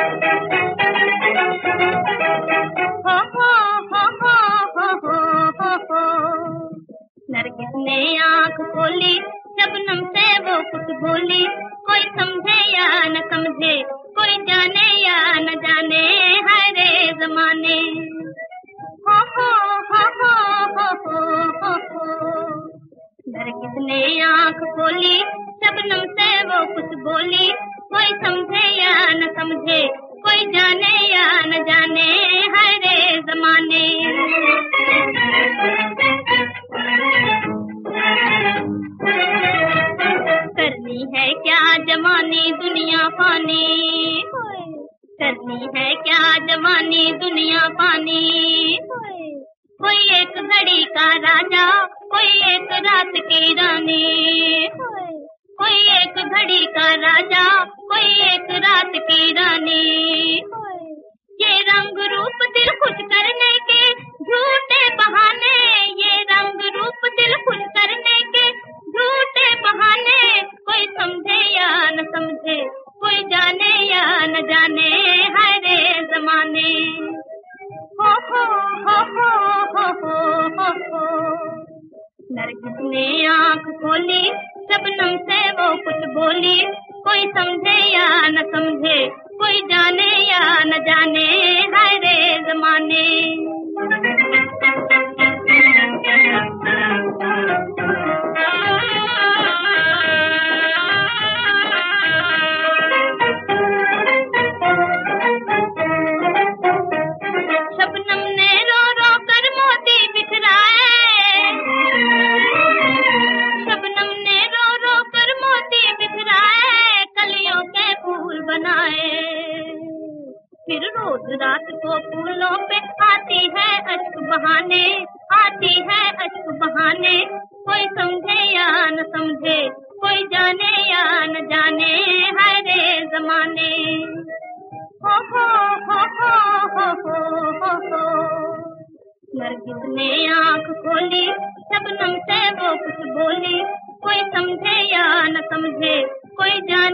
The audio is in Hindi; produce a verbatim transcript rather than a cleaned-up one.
नरगिस ने आंख खोली, शबनम से वो कुछ बोली, कोई समझे या न समझे, कोई जाने या न जाने, हाय रे जमाने। हो हो हो हो हो हो हो। नरगिस ने आंख खोली, शबनम से वो कुछ बोली, कोई समझे या न समझे, कोई जाने या न जाने, हाय रे जमाने। करनी है क्या जमानी दुनिया पानी, करनी है क्या जमानी दुनिया पानी। कोई एक घड़ी का राजा, कोई एक रात की रानी, कोई एक घड़ी का राजा, कोई एक रात की रानी। ये रंग रूप दिल खुश करने के झूठे बहाने, ये रंग रूप दिल खुश करने के झूठे बहाने, कोई समझे या न समझे, कोई जाने या न जाने, हाय रे जमाने। हो हो हो हो हो हो हो। नरगिस ने आंख खोली, शबनम से वो कुछ बोली, कोई समझे या न समझे, कोई जाने या न जाने, हाय रे जमाने। शबनम ने रो रो कर मोती बिखराए, शबनम ने रो रो कर मोती बिखराए, कलियों के फूल बनाए। फिर रोज रात को फूलों पे आती है अश्क बहाने, आती है अश्क बहाने, कोई समझे या न समझे, कोई जाने या न जाने, हाय रे जमाने। हो हो हो हो हो हो हो। नरगिस ने आंख खोली, शबनम से वो कुछ बोली, कोई समझे या न समझे, कोई जाने